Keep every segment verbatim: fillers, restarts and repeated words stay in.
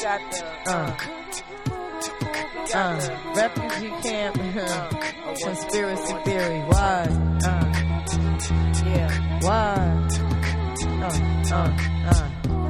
got the uh, uh, refugee camp, uh, conspiracy theory. Why? Uh, yeah. Why? Uh, uh, uh.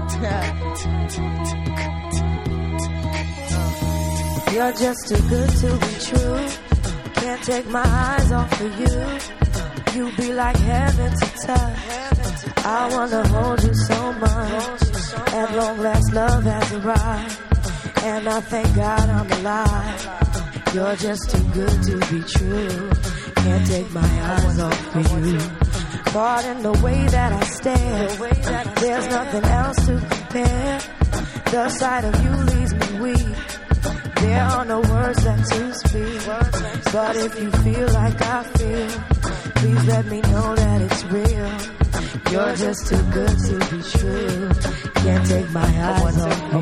You're just too good to be true. Can't take my eyes off of you. You be like heaven to touch. I wanna hold you so much. At long last, love has arrived, and I thank God I'm alive. You're just too good to be true. Can't take my eyes off of you. Caught in the way that I stare. There's nothing else to compare. The sight of you leaves me weak. There are no words left to speak. But if you feel like I feel, please let me know that it's real. You're just too good to be true. Can't take my eyes off you.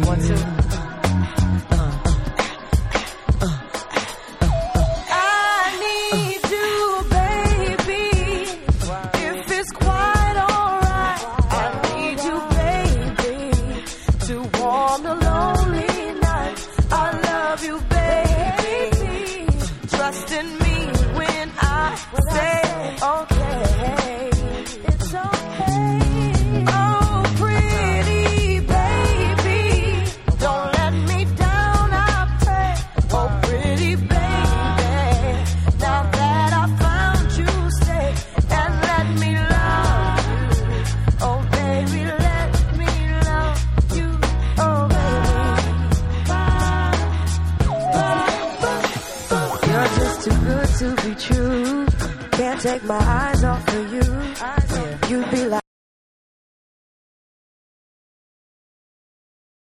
Take my eyes